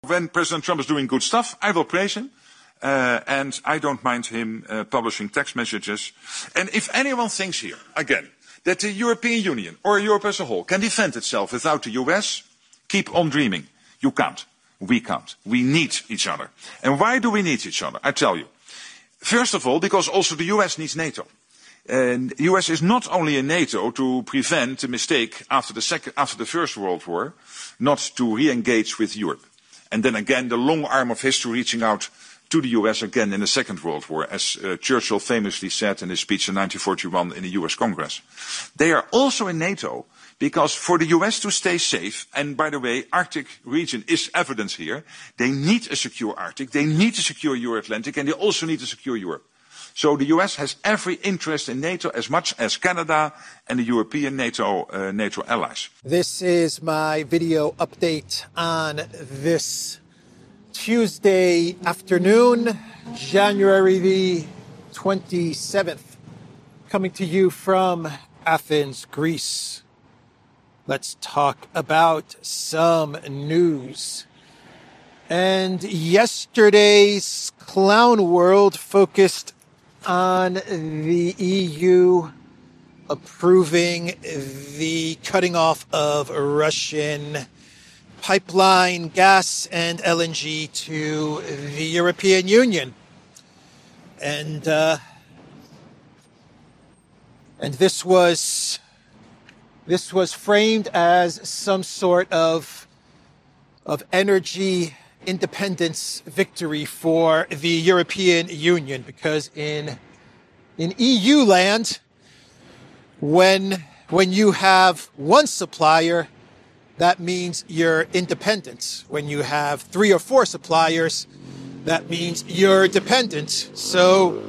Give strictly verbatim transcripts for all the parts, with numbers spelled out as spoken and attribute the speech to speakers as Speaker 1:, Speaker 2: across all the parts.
Speaker 1: When President Trump is doing good stuff, I will praise him. Uh, and I don't mind him uh, publishing text messages. And if anyone thinks here, again, that the European Union or Europe as a whole can defend itself without the U S, keep on dreaming. You can't. We can't. We need each other. And why do we need each other? I tell you. First of all, because also the U S needs NATO. And the U S is not only in NATO to prevent a mistake after the, second, after the First World War, not to re-engage with Europe. And then again, the long arm of history reaching out to the U S again in the Second World War, as uh, Churchill famously said in his speech in nineteen forty-one in the U S Congress. They are also in NATO because for the U S to stay safe, and by the way, Arctic region is evidence here, they need a secure Arctic, they need a secure Euro-Atlantic, and they also need a secure Europe. So the U S has every interest in NATO as much as Canada and the European NATO, uh, NATO allies.
Speaker 2: This is my video update on this Tuesday afternoon, January the twenty-seventh, coming to you from Athens, Greece. Let's talk about some news. And yesterday's clown world focused on the E U approving the cutting off of Russian pipeline gas and L N G to the European Union. And uh, and this was this was framed as some sort of of energy independence victory for the European Union, because in in E U land, when when you have one supplier, that means you're independent. When you have three or four suppliers, that means you're dependent. So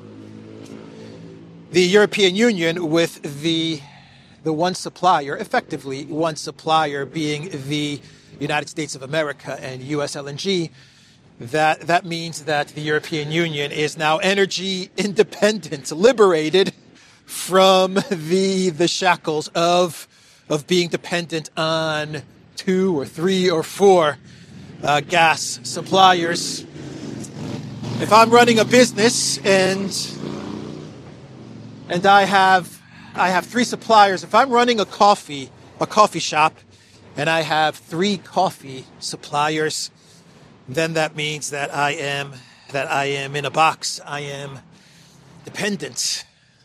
Speaker 2: the European Union with the the one supplier, effectively one supplier being the United States of America and U S L N G, that that means that the European Union is now energy independent, liberated from the the shackles of of being dependent on two or three or four uh, gas suppliers. If I'm running a business and and I have I have three suppliers, if I'm running a coffee a coffee shop and I have three coffee suppliers, then that means that I am that I am in a box. I am dependent.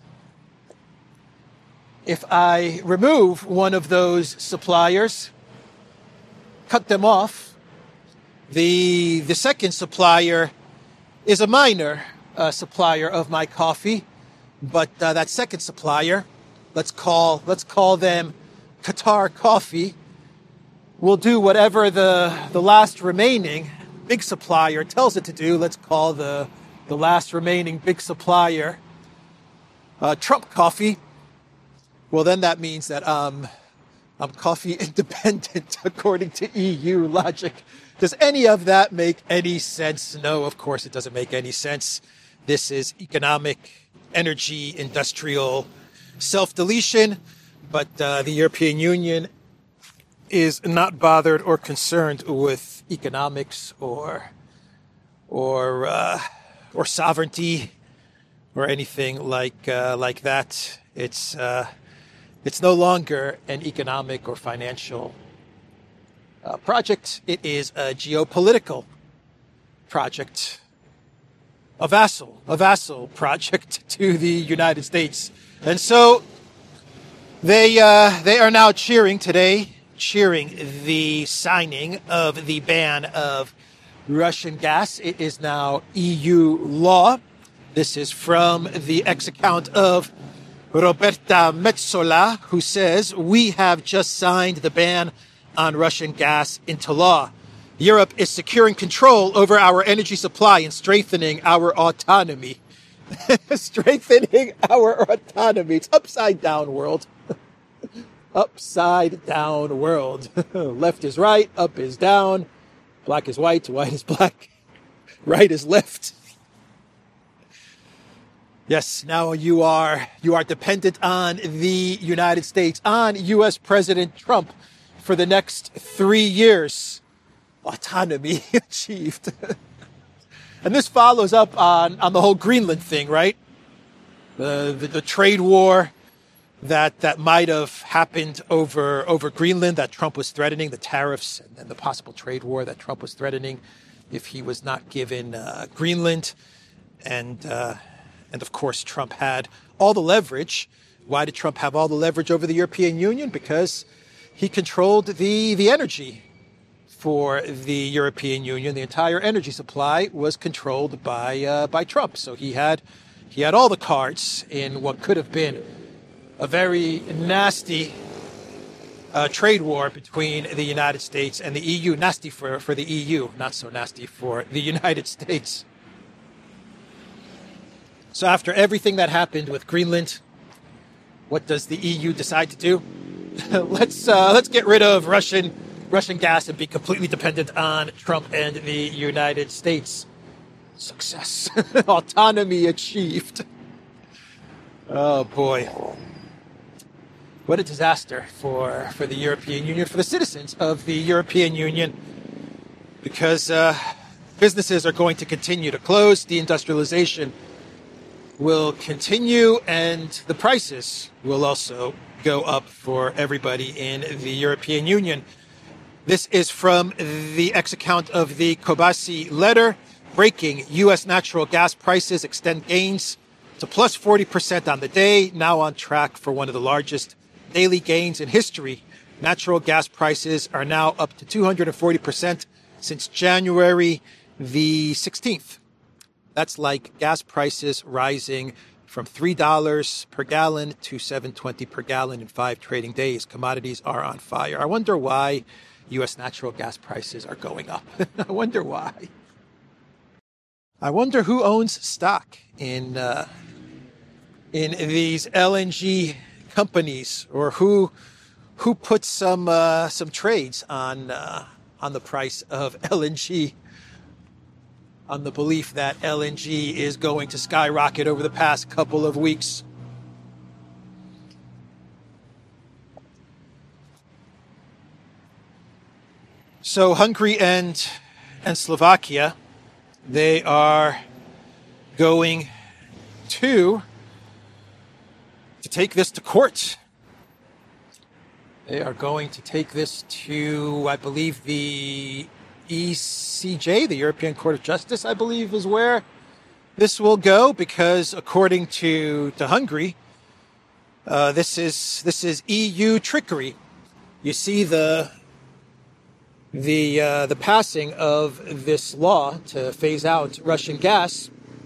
Speaker 2: If I remove one of those suppliers, cut them off, the the second supplier is a minor uh, supplier of my coffee, but uh, that second supplier, let's call let's call them Qatar Coffee, will do whatever the the last remaining big supplier tells it to do. Let's call the the last remaining big supplier uh, Trump Coffee. Well, then that means that um, I'm coffee independent according to E U logic. Does any of that make any sense? No, of course it doesn't make any sense. This is economic, energy, industrial self-deletion, but uh, the European Union is not bothered or concerned with economics or or uh, or sovereignty or anything like uh, like that. It's uh, It's no longer an economic or financial uh, project. It is a geopolitical project, a vassal, a vassal project to the United States. And so they uh, they are now cheering today, cheering the signing of the ban of Russian gas. It is now E U law. This is from the X account of Roberta Metsola, who says, "We have just signed the ban on Russian gas into law. Europe is securing control over our energy supply and strengthening our autonomy." Strengthening our autonomy. It's upside down world. Upside down world. Left is right, up is down, black is white, white is black, right is left. Yes, now you are you are dependent on the United States, on U S President Trump for the next three years. autonomy achieved. And this follows up on, on the whole Greenland thing, right? The, the, the trade war that, that might have happened over, over Greenland that Trump was threatening, the tariffs and, and the possible trade war that Trump was threatening if he was not given uh, Greenland. And, uh, and of course, Trump had all the leverage. Why did Trump have all the leverage over the European Union? Because he controlled the, the energy for the European Union. The entire energy supply was controlled by uh, by Trump. So he had he had all the cards in what could have been a very nasty uh, trade war between the United States and the E U. Nasty for, for the E U, not so nasty for the United States. So after everything that happened with Greenland, what does the E U decide to do? let's uh, let's get rid of Russian Russian gas and be completely dependent on Trump and the United States. Success. Autonomy achieved. Oh, boy. What a disaster for, for the European Union, for the citizens of the European Union, because uh, businesses are going to continue to close, deindustrialization will continue, and the prices will also go up for everybody in the European Union. This is from the X account of the Kobasi letter. Breaking: U S natural gas prices extend gains to plus forty percent on the day, now on track for one of the largest daily gains in history. Natural gas prices are now up to two hundred forty percent since January the sixteenth. That's like gas prices rising from three dollars per gallon to seven dollars and twenty cents per gallon in five trading days. Commodities are on fire. I wonder why U S natural gas prices are going up. I wonder why. I wonder who owns stock in uh, in these L N G companies, or who who puts some uh, some trades on uh, on the price of L N G, on the belief that L N G is going to skyrocket over the past couple of weeks. So Hungary and and Slovakia, they are going to to take this to court. They are going to take this to, I believe, the E C J, the European Court of Justice, I believe, is where this will go, because according to to Hungary, uh, this is this is E U trickery. You see the. The uh, the passing of this law to phase out Russian gas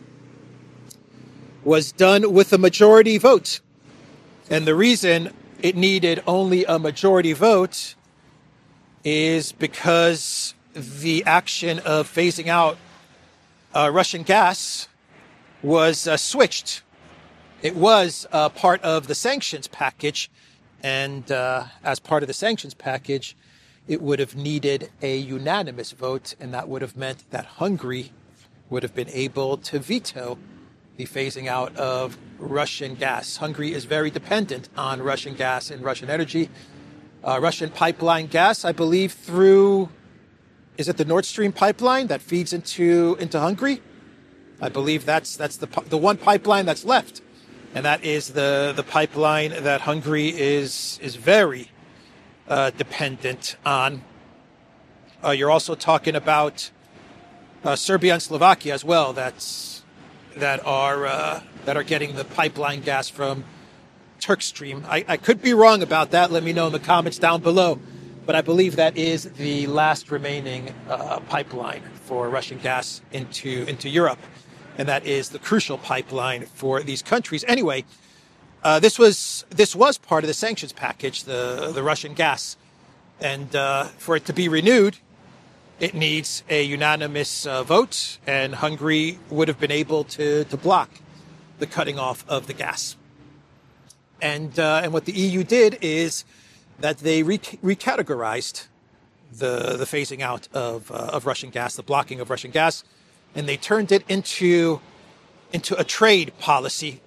Speaker 2: was done with a majority vote. And the reason it needed only a majority vote is because the action of phasing out uh, Russian gas was uh, switched. It was uh, part of the sanctions package, and uh, as part of the sanctions package, it would have needed a unanimous vote, and that would have meant that Hungary would have been able to veto the phasing out of Russian gas. Hungary is very dependent on Russian gas and Russian energy. Uh, Russian pipeline gas, I believe, through, is it the Nord Stream pipeline that feeds into into Hungary? I believe that's that's the the one pipeline that's left, and that is the the pipeline that Hungary is is very Uh, dependent on. Uh, you're also talking about uh, Serbia and Slovakia as well. That's that are uh, that are getting the pipeline gas from Turkstream. I, I could be wrong about that. Let me know in the comments down below. But I believe that is the last remaining uh, pipeline for Russian gas into into Europe, and that is the crucial pipeline for these countries. Anyway. Uh, this was this was part of the sanctions package, the the Russian gas, and uh, for it to be renewed, it needs a unanimous uh, vote, and Hungary would have been able to to block the cutting off of the gas. And uh, and what the E U did is that they re- recategorized the the phasing out of uh, of Russian gas, the blocking of Russian gas, and they turned it into into a trade policy.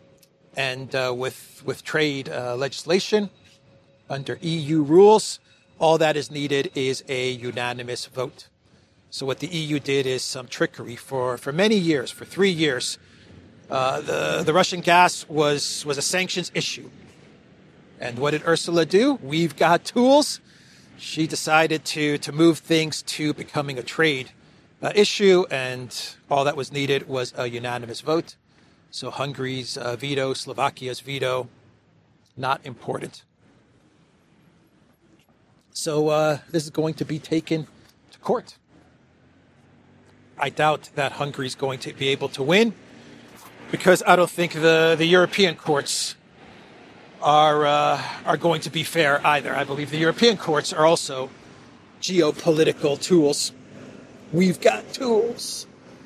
Speaker 2: And uh, with with trade uh, legislation under E U rules, all that is needed is a unanimous vote. So what the E U did is some trickery. For, for many years, for three years, uh, the, the Russian gas was, was a sanctions issue. And what did Ursula do? We've got tools. She decided to, to move things to becoming a trade uh, issue, and all that was needed was a unanimous vote. So Hungary's uh, veto, Slovakia's veto, not important. So uh, this is going to be taken to court. I doubt that Hungary's going to be able to win, because I don't think the, the European courts are uh, are going to be fair either. I believe the European courts are also geopolitical tools. We've got tools.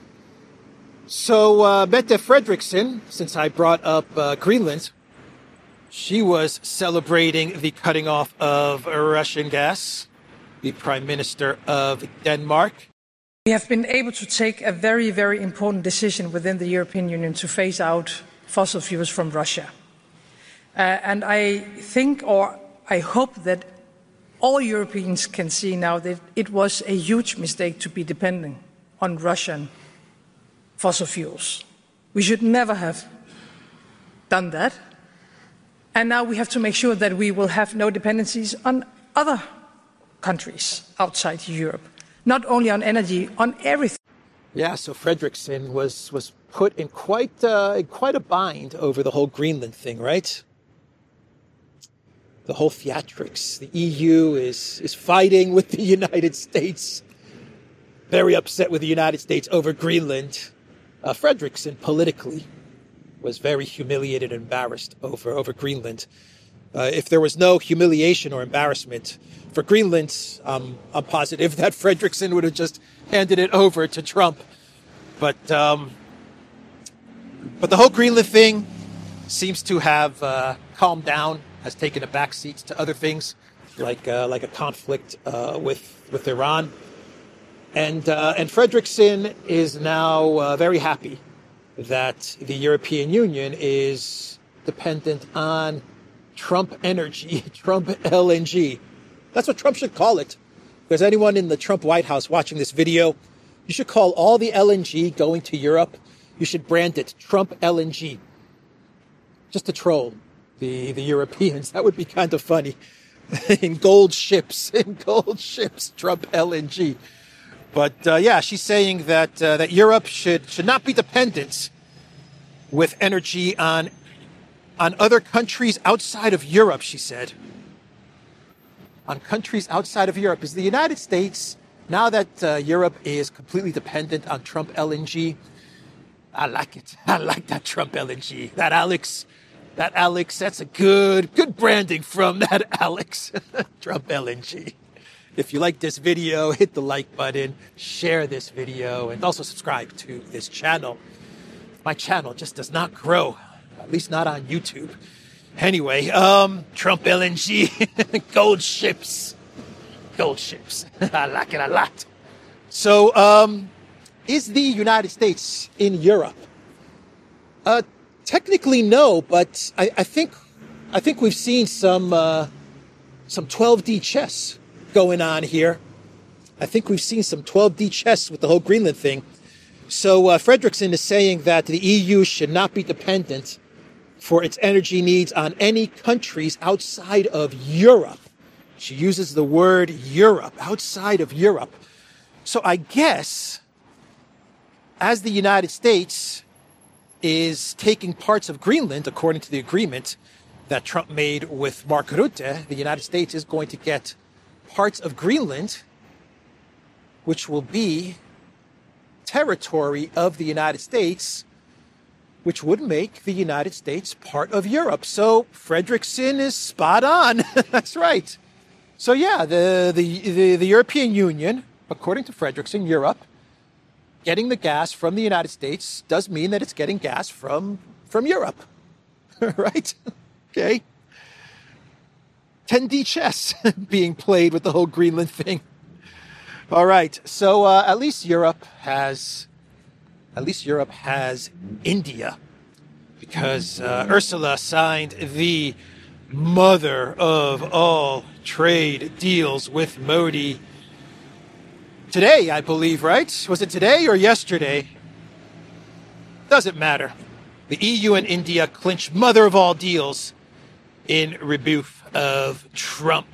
Speaker 2: So uh, Mette Frederiksen, since I brought up uh, Greenland, she was celebrating the cutting off of Russian gas, the Prime Minister of Denmark.
Speaker 3: We have been able to take a very, very important decision within the European Union to phase out fossil fuels from Russia. Uh, and I think, or I hope, that all Europeans can see now that it was a huge mistake to be dependent on Russian fossil fuels. We should never have done that. And now we have to make sure that we will have no dependencies on other countries outside Europe. Not only on energy, on everything.
Speaker 2: Yeah, so Frederiksen was, was put in quite, uh, in quite a bind over the whole Greenland thing, right? The whole theatrics. The E U is, is fighting with the United States. Very upset with the United States over Greenland. Uh, Frederiksen, politically, was very humiliated and embarrassed over, over Greenland. Uh, if there was no humiliation or embarrassment for Greenland, um, I'm positive that Frederiksen would have just handed it over to Trump. But um, but the whole Greenland thing seems to have uh, calmed down, has taken a backseat to other things, like uh, like a conflict uh, with with Iran. And uh, and Frederiksen is now uh, very happy that the European Union is dependent on Trump energy, Trump L N G. That's what Trump should call it. If there's anyone in the Trump White House watching this video, you should call all the L N G going to Europe, you should brand it Trump L N G. Just to troll the, the Europeans. That would be kind of funny. In gold ships, in gold ships, Trump L N G. But uh, yeah, she's saying that uh, that Europe should should not be dependent with energy on on other countries outside of Europe, she said. On countries outside of Europe. Is the United States, now that uh, Europe is completely dependent on Trump L N G, I like it. I like that Trump L N G. That Alex, that Alex, that's a good, good branding from that Alex. Trump L N G. If you like this video, hit the like button, share this video, and also subscribe to this channel. My channel just does not grow, at least not on YouTube. Anyway, um, Trump L N G, gold ships, gold ships. I like it a lot. So, um, is the United States in Europe? Uh, technically no, but I, I think, I think we've seen some, uh, some twelve D chess going on here. I think we've seen some twelve D chess with the whole Greenland thing. So, uh, Frederiksen is saying that the E U should not be dependent for its energy needs on any countries outside of Europe. She uses the word Europe, outside of Europe. So I guess, as the United States is taking parts of Greenland, according to the agreement that Trump made with Mark Rutte, the United States is going to get parts of Greenland, which will be territory of the United States, which would make the United States part of Europe. So Frederiksen is spot on. That's right. So yeah, the, the, the, the European Union, according to Frederiksen, Europe, getting the gas from the United States does mean that it's getting gas from, from Europe. Right? Okay. ten D chess being played with the whole Greenland thing. All right. So uh, at least Europe has... At least Europe has India, because uh, Ursula signed the mother of all trade deals with Modi today, I believe, right? Was it today or yesterday? Doesn't matter. The E U and India clinch mother of all deals in rebuff of Trump.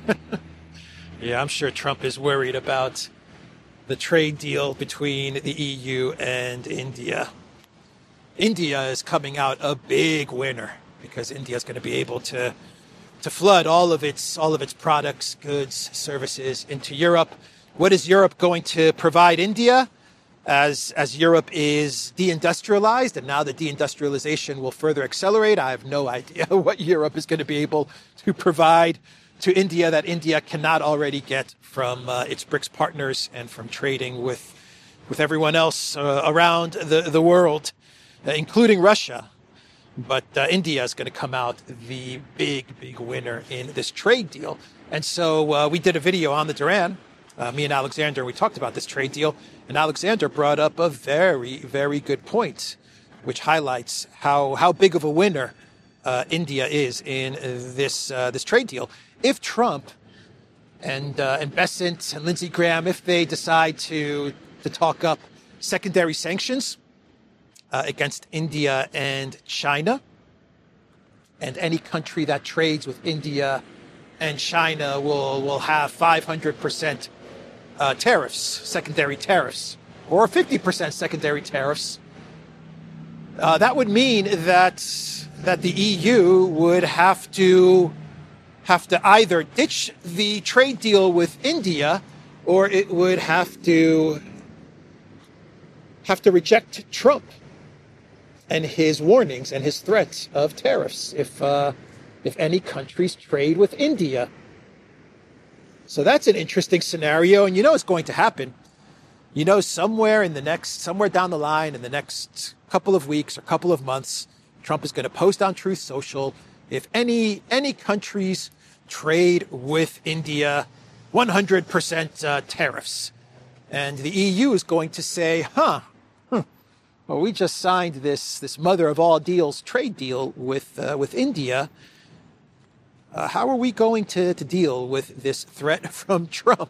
Speaker 2: Yeah, I'm sure Trump is worried about the trade deal between the E U and India. India is coming out a big winner because India is going to be able to to flood all of its all of its products, goods, services into Europe. What is Europe going to provide India? As as Europe is deindustrialized, and now the deindustrialization will further accelerate, I have no idea what Europe is going to be able to provide to India that India cannot already get from uh, its BRICS partners and from trading with with everyone else uh, around the, the world, uh, including Russia. But uh, India is going to come out the big, big winner in this trade deal. And so uh, we did a video on the Duran. Uh, me and Alexander, we talked about this trade deal, and Alexander brought up a very, very good point, which highlights how, how big of a winner uh, India is in this uh, this trade deal. If Trump and uh, and Bessent and Lindsey Graham, if they decide to to talk up secondary sanctions uh, against India and China, and any country that trades with India and China will will have five hundred percent Uh, tariffs, secondary tariffs, or fifty percent secondary tariffs. Uh, that would mean that that the E U would have to have to either ditch the trade deal with India, or it would have to have to reject Trump and his warnings and his threats of tariffs if uh, if any countries trade with India. So that's an interesting scenario, and you know it's going to happen. You know, somewhere in the next, somewhere down the line, in the next couple of weeks or couple of months, Trump is going to post on Truth Social, if any any countries trade with India, one hundred percent uh, tariffs. And the E U is going to say, huh, huh, well, we just signed this this mother of all deals trade deal with uh, with India. Uh, how are we going to, to deal with this threat from Trump?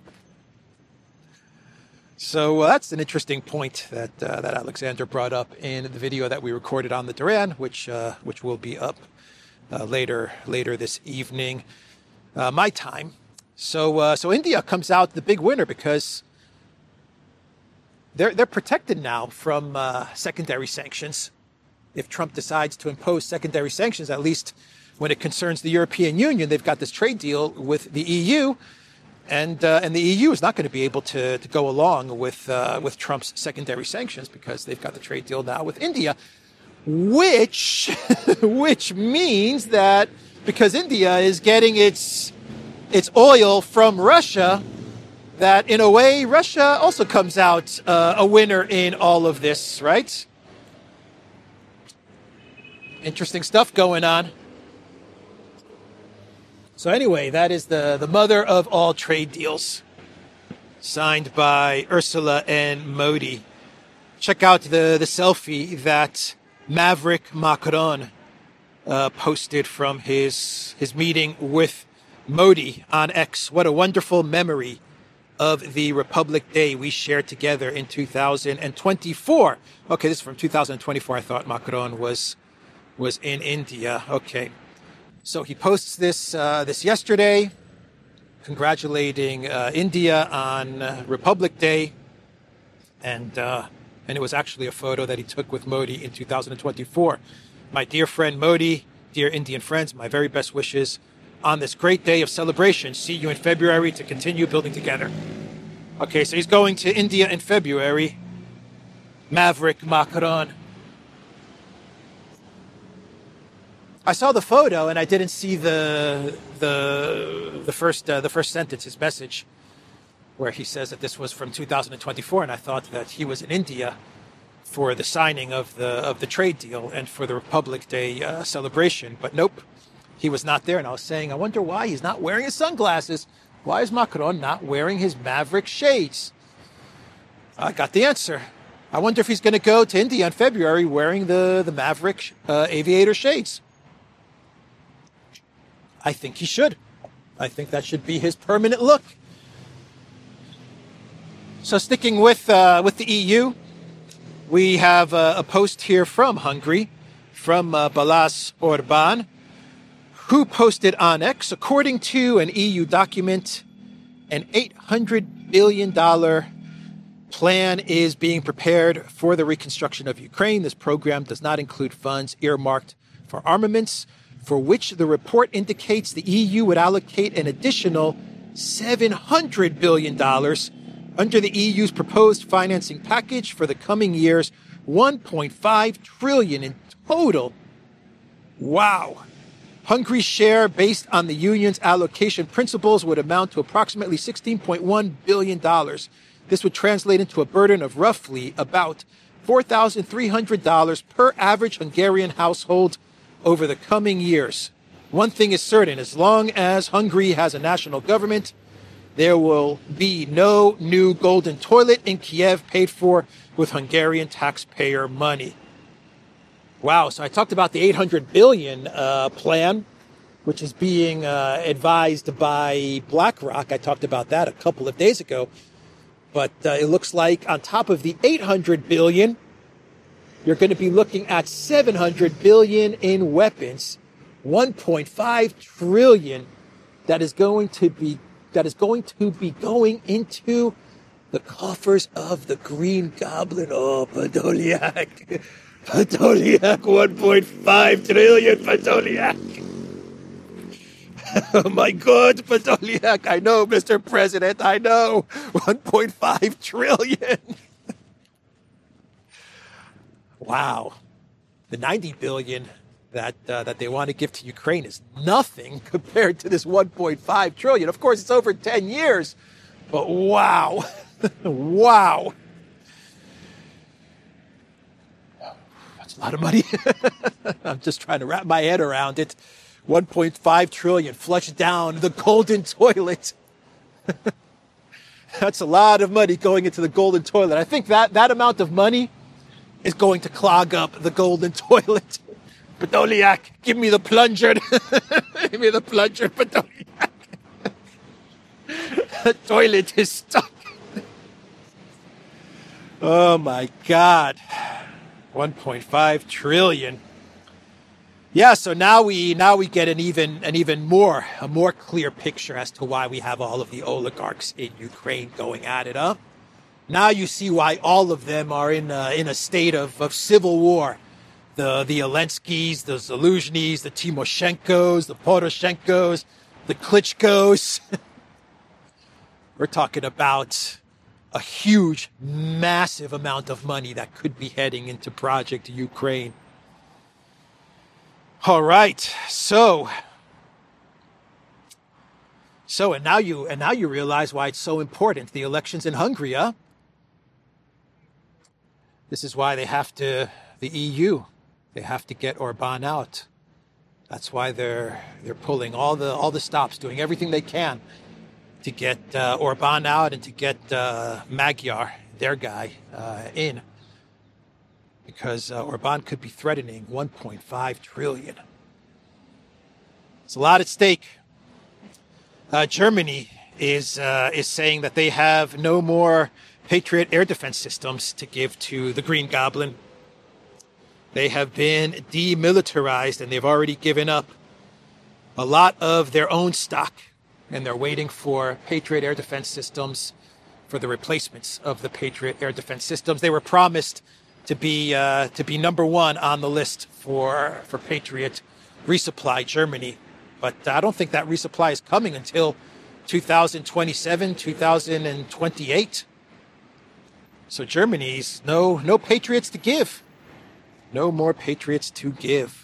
Speaker 2: So uh, that's an interesting point that uh, that Alexander brought up in the video that we recorded on the Duran, which uh, which will be up uh, later later this evening, uh, my time. So uh, so India comes out the big winner because they're they're protected now from uh, secondary sanctions. If Trump decides to impose secondary sanctions, at least when it concerns the European Union, they've got this trade deal with the E U, and uh, and the E U is not going to be able to, to go along with uh, with Trump's secondary sanctions because they've got the trade deal now with India, which which means that because India is getting its its oil from Russia, that in a way Russia also comes out uh, a winner in all of this, right? Interesting stuff going on. So anyway, that is the, the mother of all trade deals, signed by Ursula and Modi. Check out the, the selfie that Maverick Macron uh, posted from his his meeting with Modi on X. What a wonderful memory of the Republic Day we shared together in two thousand twenty-four. Okay, this is from two thousand twenty-four. I thought Macron was was in India. Okay. So he posts this uh, this yesterday, congratulating uh, India on uh, Republic Day, and uh, and it was actually a photo that he took with Modi in two thousand twenty-four. My dear friend Modi, dear Indian friends, my very best wishes on this great day of celebration. See you in February to continue building together. Okay, so he's going to India in February. Maverick Macron. I saw the photo and I didn't see the the the first uh, the first sentence, his message, where he says that this was from two thousand twenty-four, and I thought that he was in India for the signing of the of the trade deal and for the Republic Day uh, celebration. But nope, he was not there. And I was saying, I wonder why he's not wearing his sunglasses. Why is Macron not wearing his Maverick shades? I got the answer. I wonder if he's going to go to India in February wearing the the Maverick uh, aviator shades. I think he should. I think that should be his permanent look. So sticking with uh, with the E U, we have uh, a post here from Hungary, from uh, Balázs Orbán, who posted on X, according to an E U document, an eight hundred billion dollars plan is being prepared for the reconstruction of Ukraine. This program does not include funds earmarked for armaments, for which the report indicates the E U would allocate an additional seven hundred billion dollars under the E U's proposed financing package for the coming years, one point five trillion dollars in total. Wow. Hungary's share, based on the union's allocation principles, would amount to approximately sixteen point one billion dollars. This would translate into a burden of roughly about four thousand three hundred dollars per average Hungarian household over the coming years. One thing is certain, as long as Hungary has a national government, there will be no new golden toilet in Kiev paid for with Hungarian taxpayer money. Wow, so I talked about the eight hundred billion dollars uh, plan, which is being uh, advised by BlackRock. I talked about that a couple of days ago. But uh, it looks like on top of the eight hundred billion dollars, you're going to be looking at seven hundred billion dollars in weapons, one point five trillion dollars that is going to be that is going to be going into the coffers of the Green Goblin. Oh, Podolyak. Podolyak, one point five trillion, Podolyak. Oh, my God, Podolyak. I know, Mister President, I know. one point five trillion. Wow. The ninety billion that uh, that they want to give to Ukraine is nothing compared to this one point five trillion. Of course, it's over ten years, but wow. Wow. That's a lot of money. I'm just trying to wrap my head around it. one point five trillion flushed down the golden toilet. That's a lot of money going into the golden toilet. I think that that amount of money is going to clog up the golden toilet. Podolyak, give me the plunger. Give me the plunger, Podolyak. The toilet is stuck. Oh my God. one point five trillion. Yeah, so now we now we get an even an even more a more clear picture as to why we have all of the oligarchs in Ukraine going at it up. Now you see why all of them are in a, in a state of, of civil war. The the Zelenskys, the Zaluzhnys, the Timoshenkos, the Poroshenkos, the Klitschkos. We're talking about a huge, massive amount of money that could be heading into Project Ukraine. All right, so, so, and now you, and now you realize why it's so important, the elections in Hungary, huh? This is why they have to, the E U, they have to get Orbán out. That's why they're, they're pulling all the, all the stops, doing everything they can to get uh, Orbán out and to get uh, Magyar, their guy, uh, in. Because uh, Orbán could be threatening one point five trillion. It's a lot at stake. Uh, Germany is uh, is saying that they have no more Patriot air defense systems to give to the Green Goblin. They have been demilitarized and they've already given up a lot of their own stock, and they're waiting for Patriot air defense systems for the replacements of the Patriot air defense systems. They were promised to be uh, to be number one on the list for for Patriot resupply, Germany, but I don't think that resupply is coming until two thousand twenty-seven, two thousand twenty-eight. So Germany's no no Patriots to give, no more Patriots to give.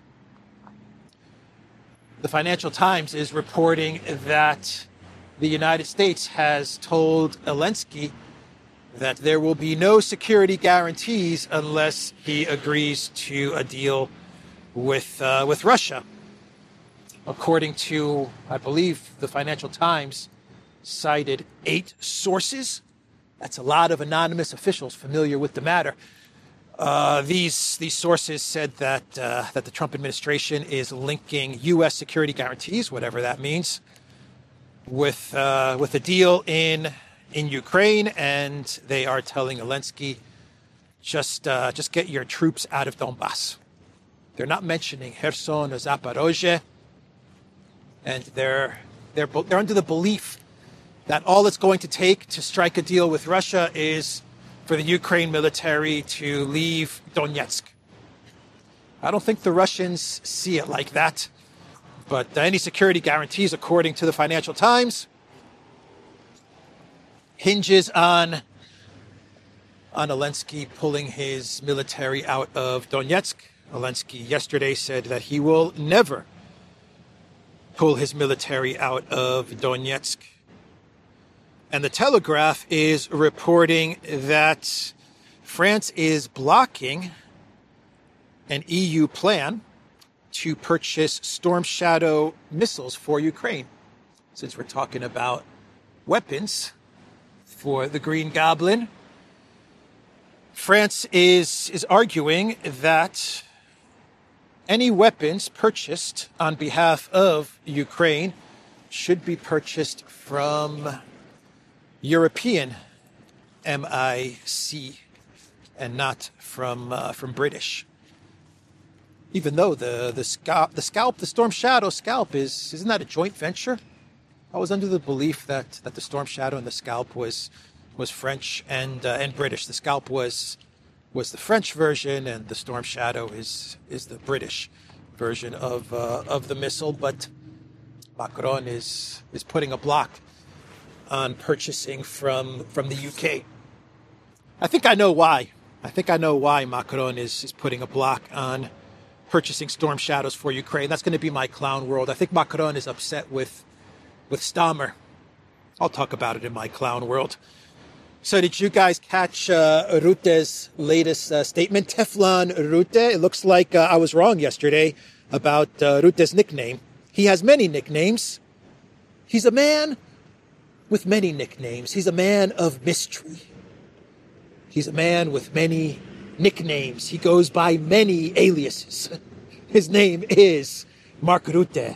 Speaker 2: The Financial Times is reporting that the United States has told Zelensky that there will be no security guarantees unless he agrees to a deal with uh, with Russia. According to, I believe, the Financial Times cited eight sources. That's a lot of anonymous officials familiar with the matter. Uh, these these sources said that uh, that the Trump administration is linking U S security guarantees, whatever that means, with uh, with a deal in in Ukraine, and they are telling Zelensky, just uh, just get your troops out of Donbass. They're not mentioning Kherson or Zaporozhye, and they're they're they're under the belief that all it's going to take to strike a deal with Russia is for the Ukraine military to leave Donetsk. I don't think the Russians see it like that, but any security guarantees, according to the Financial Times, hinges on on Zelensky pulling his military out of Donetsk. Zelensky yesterday said that he will never pull his military out of Donetsk. And the Telegraph is reporting that France is blocking an E U plan to purchase Storm Shadow missiles for Ukraine. Since we're talking about weapons for the Green Goblin, France is, is arguing that any weapons purchased on behalf of Ukraine should be purchased from European M I C and not from uh, from British. Even though the the scalp, the scalp, the Storm Shadow scalp is isn't that a joint venture? I was under the belief that, that the Storm Shadow and the scalp was was French and uh, and British. The scalp was was the French version, and the Storm Shadow is is the British version of uh, of the missile. But Macron is is putting a block on purchasing from from the U K. I think I know why. I think I know why Macron is, is putting a block on purchasing Storm Shadows for Ukraine. That's going to be my clown world. I think Macron is upset with with Stammer. I'll talk about it in my clown world. So did you guys catch uh, Rutte's latest uh, statement? Teflon Rutte. It looks like uh, I was wrong yesterday about uh, Rutte's nickname. He has many nicknames. He's a man with many nicknames. He's a man of mystery. He's a man with many nicknames. He goes by many aliases. His name is Mark Rutte.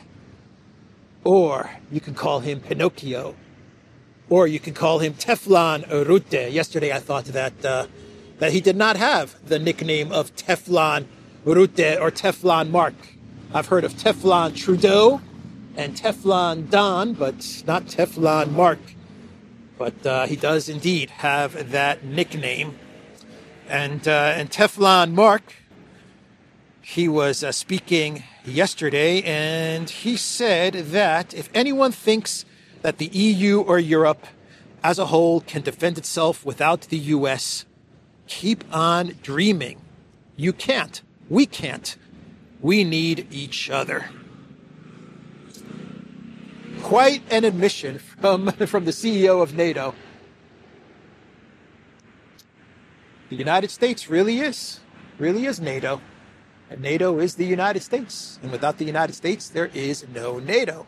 Speaker 2: Or you can call him Pinocchio. Or you can call him Teflon Rutte. Yesterday I thought that uh, that he did not have the nickname of Teflon Rutte or Teflon Mark. I've heard of Teflon Trudeau and Teflon Don, but not Teflon Mark. But uh, he does indeed have that nickname. And uh, and Teflon Mark, he was uh, speaking yesterday, and he said that if anyone thinks that the E U or Europe as a whole can defend itself without the U S, keep on dreaming. You can't. We can't. We need each other. Quite an admission from, from the C E O of NATO. The United States really is, really is NATO. And NATO is the United States. And without the United States, there is no NATO.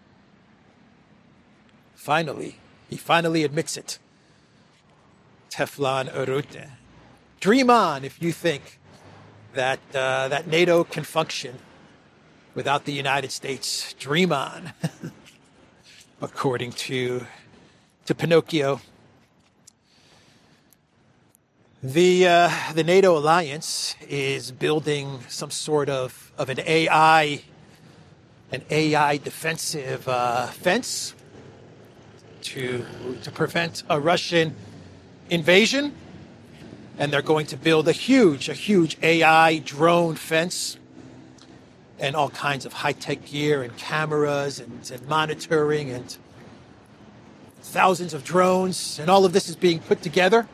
Speaker 2: Finally, he finally admits it. Teflon Rutte. Dream on if you think that uh, that NATO can function without the United States. Dream on. According to to Pinocchio. The uh, the NATO alliance is building some sort of, of an A I an A I defensive uh, fence to to prevent a Russian invasion, and they're going to build a huge a huge A I drone fence and all kinds of high-tech gear and cameras and, and monitoring and thousands of drones, and all of this is being put together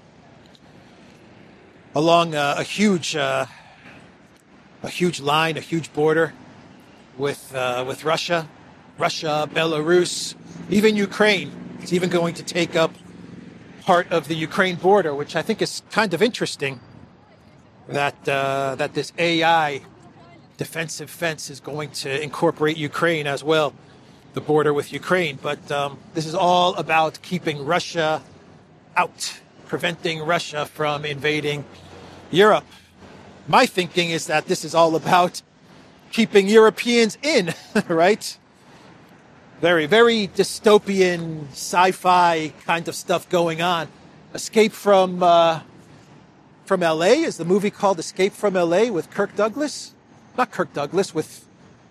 Speaker 2: along a, a huge, uh, a huge line, a huge border with uh, with Russia, Russia, Belarus, even Ukraine. It's even going to take up part of the Ukraine border, which I think is kind of interesting. That uh, that this A I defensive fence is going to incorporate Ukraine as well, the border with Ukraine. But um, this is all about keeping Russia out, preventing Russia from invading Europe. My thinking is that this is all about keeping Europeans in, right? Very, very dystopian sci-fi kind of stuff going on. Escape from uh, from L A is the movie called Escape from L A with Kirk Douglas? Not Kirk Douglas, with...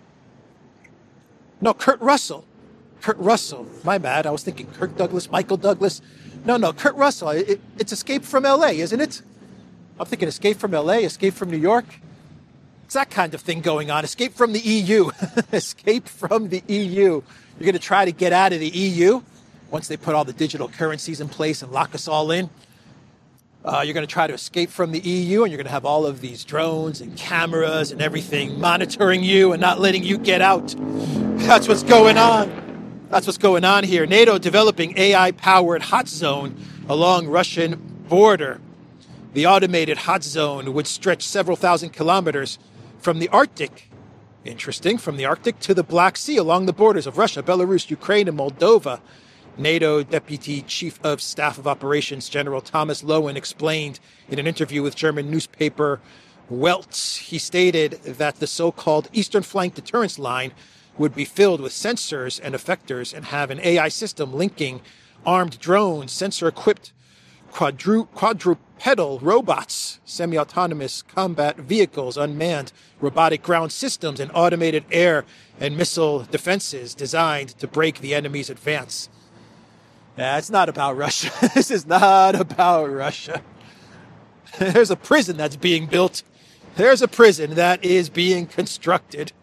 Speaker 2: No, Kurt Russell. Kurt Russell. My bad. I was thinking Kirk Douglas, Michael Douglas. No, no, Kurt Russell. It, it's Escape from L A, isn't it? I'm thinking Escape from L A, Escape from New York. It's that kind of thing going on. Escape from the E U. Escape from the E U. You're going to try to get out of the E U once they put all the digital currencies in place and lock us all in. Uh, you're going to try to escape from the E U, and you're going to have all of these drones and cameras and everything monitoring you and not letting you get out. That's what's going on. That's what's going on here. NATO developing A I-powered hot zone along Russian border. The automated hot zone would stretch several thousand kilometers from the Arctic, interesting, from the Arctic to the Black Sea along the borders of Russia, Belarus, Ukraine, and Moldova. NATO Deputy Chief of Staff of Operations General Thomas Lowen explained in an interview with German newspaper Welt. He stated that the so-called Eastern Flank Deterrence Line would be filled with sensors and effectors and have an A I system linking armed drones, sensor-equipped quadru- quadrupedal robots, semi-autonomous combat vehicles, unmanned robotic ground systems, and automated air and missile defenses designed to break the enemy's advance. Yeah, it's not about Russia. This is not about Russia. There's a prison that's being built. There's a prison that is being constructed.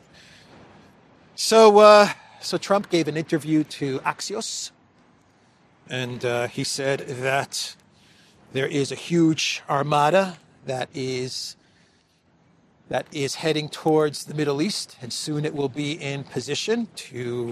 Speaker 2: So, uh, so Trump gave an interview to Axios, and uh, he said that there is a huge armada that is that is heading towards the Middle East, and soon it will be in position to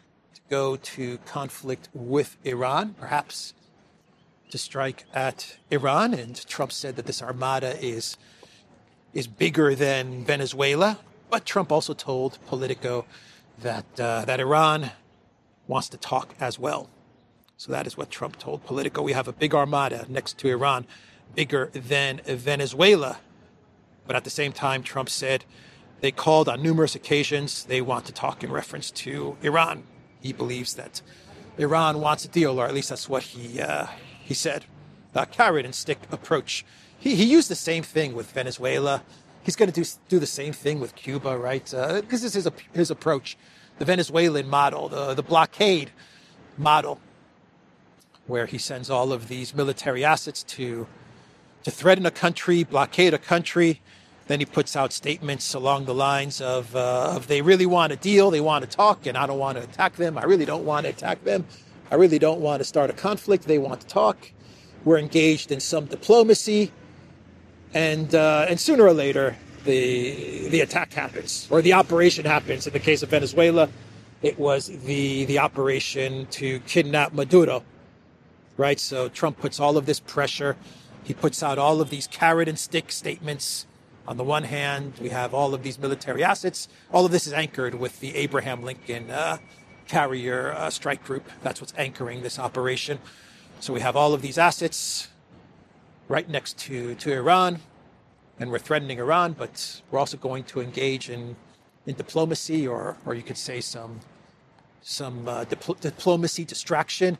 Speaker 2: go to conflict with Iran, perhaps to strike at Iran. And Trump said that this armada is is bigger than Venezuela. But Trump also told Politico that uh, that Iran wants to talk as well. So that is what Trump told Politico. We have a big armada next to Iran, bigger than Venezuela. But at the same time, Trump said they called on numerous occasions. They want to talk in reference to Iran. He believes that Iran wants a deal, or at least that's what he uh, he said. A carrot and stick approach. He he used the same thing with Venezuela. He's going to do do the same thing with Cuba, right? Uh, this is his his approach, the Venezuelan model, the the blockade model, where he sends all of these military assets to to threaten a country, blockade a country. Then he puts out statements along the lines of, uh, of they really want a deal, they want to talk, and I don't want to attack them. I really don't want to attack them. I really don't want to start a conflict. They want to talk. We're engaged in some diplomacy. And uh, and sooner or later, the the attack happens, or the operation happens. In the case of Venezuela, it was the, the operation to kidnap Maduro, right? So Trump puts all of this pressure. He puts out all of these carrot and stick statements. On the one hand, we have all of these military assets. All of this is anchored with the Abraham Lincoln uh, carrier uh, strike group. That's what's anchoring this operation. So we have all of these assets right next to, to Iran, and we're threatening Iran, but we're also going to engage in, in diplomacy, or or you could say some some uh, dipl- diplomacy distraction.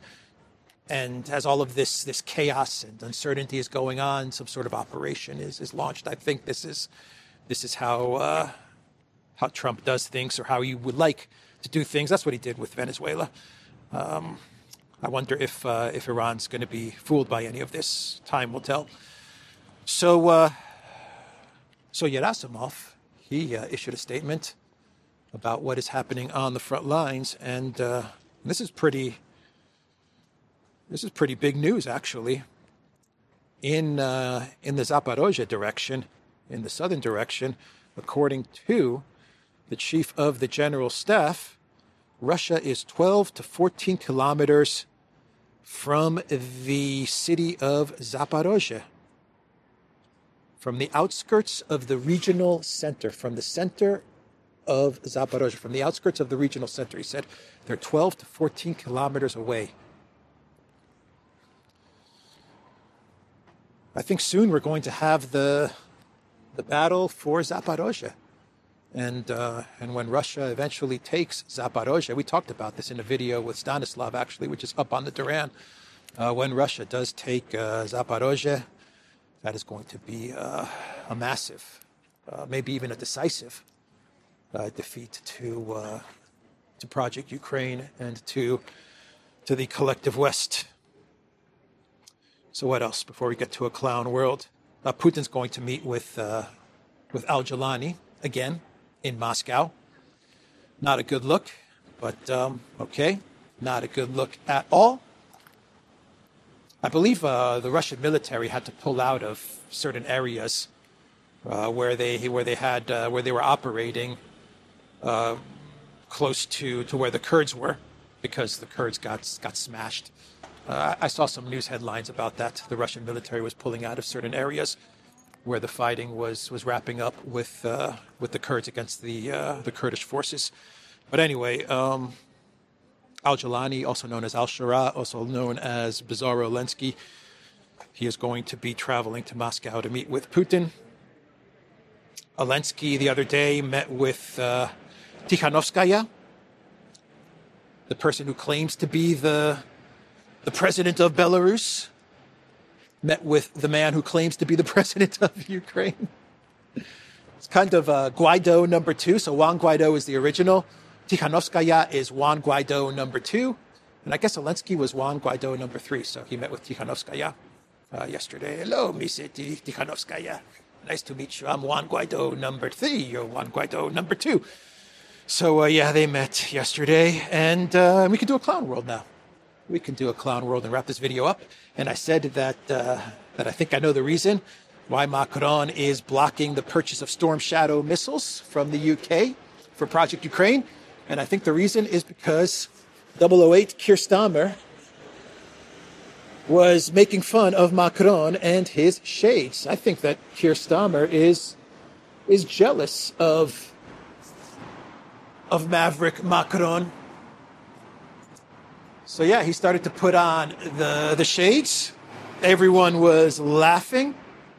Speaker 2: And as all of this this chaos and uncertainty is going on, some sort of operation is, is launched. I think this is this is how uh, how Trump does things, or how he would like to do things. That's what he did with Venezuela. Um, I wonder if uh, if Iran's going to be fooled by any of this. Time will tell. So uh, so Gerasimov, he uh, issued a statement about what is happening on the front lines, and uh, this is pretty. This is pretty big news, actually. In uh, in the Zaporozhye direction, in the southern direction, according to the chief of the general staff, Russia is twelve to fourteen kilometers from the city of Zaporozhye, from the outskirts of the regional center, from the center of Zaporozhye, from the outskirts of the regional center. He said they're twelve to fourteen kilometers away. I think soon we're going to have the the battle for Zaporozhye. And uh, and when Russia eventually takes Zaporozhye, we talked about this in a video with Stanislav, actually, which is up on the Duran. Uh, when Russia does take uh, Zaporozhye, that is going to be uh, a massive, uh, maybe even a decisive uh, defeat to uh, to Project Ukraine and to to the collective West. So what else before we get to a clown world? Uh, Putin's going to meet with uh, with Al-Jilani again in Moscow. Not a good look, but um, okay. Not a good look at all. I believe uh, the Russian military had to pull out of certain areas uh, where they where they had uh, where they were operating uh, close to, to where the Kurds were, because the Kurds got got smashed. Uh, I saw some news headlines about that. The Russian military was pulling out of certain areas where the fighting was was wrapping up with uh, with the Kurds against the uh, the Kurdish forces. But anyway, um, Al-Jilani, also known as Al-Shara, also known as Bizarro Zelensky, he is going to be traveling to Moscow to meet with Putin. Zelensky the other day met with uh, Tikhanovskaya, the person who claims to be the the president of Belarus, met with the man who claims to be the president of Ukraine. It's kind of uh, Guaido number two. So Juan Guaido is the original. Tikhanovskaya is Juan Guaido number two. And I guess Zelensky was Juan Guaido number three. So he met with Tikhanovskaya uh, yesterday. Hello, Mister Tikhanovskaya. Nice to meet you. I'm Juan Guaido number three. You're Juan Guaido number two. So, uh, yeah, they met yesterday. And uh, we can do a clown world now. We can do a clown world and wrap this video up. And I said that uh, that I think I know the reason why Macron is blocking the purchase of Storm Shadow missiles from the U K for Project Ukraine. And I think the reason is because double oh eight Keir Starmer was making fun of Macron and his shades. I think that Keir Starmer is is jealous of of Maverick Macron. So yeah, he started to put on the, the shades. Everyone was laughing.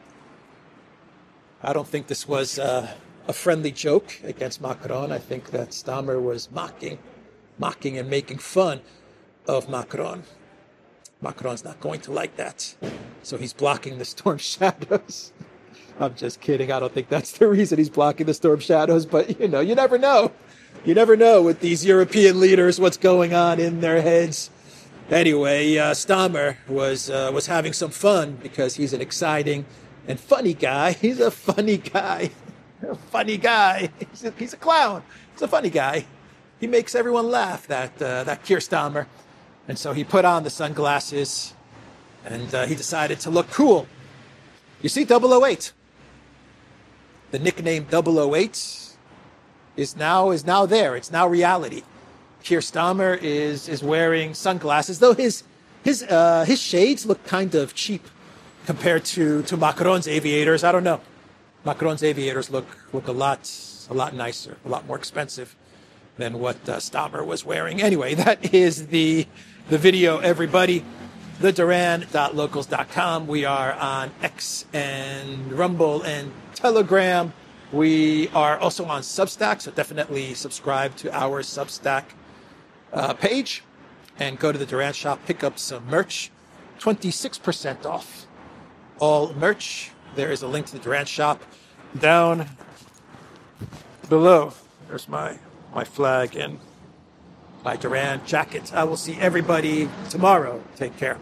Speaker 2: I don't think this was uh, a friendly joke against Macron. I think that Starmer was mocking, mocking and making fun of Macron. Macron's not going to like that. So he's blocking the Storm Shadows. I'm just kidding. I don't think that's the reason he's blocking the Storm Shadows. But, you know, you never know. You never know with these European leaders what's going on in their heads. Anyway, uh, Starmer was uh, was having some fun because he's an exciting and funny guy. He's a funny guy. A funny guy. He's a, he's a clown. He's a funny guy. He makes everyone laugh, that uh, that Keir Starmer. And so he put on the sunglasses and uh, he decided to look cool. You see, double oh eight. The nickname double oh eight is now is now there. It's now reality. Keir Starmer is is wearing sunglasses, though his his uh, his shades look kind of cheap compared to, to Macron's aviators. I don't know. Macron's aviators look look a lot a lot nicer, a lot more expensive than what uh, Starmer was wearing. Anyway, that is the the video, everybody. the duran dot locals dot com. We are on X and Rumble and Telegram. We are also on Substack, so definitely subscribe to our Substack uh, page and go to the Duran shop, pick up some merch, twenty-six percent off all merch. There is a link to the Duran shop down below. There's my, my flag and my Duran jacket. I will see everybody tomorrow. Take care.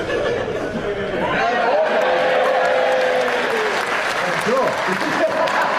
Speaker 4: Cool.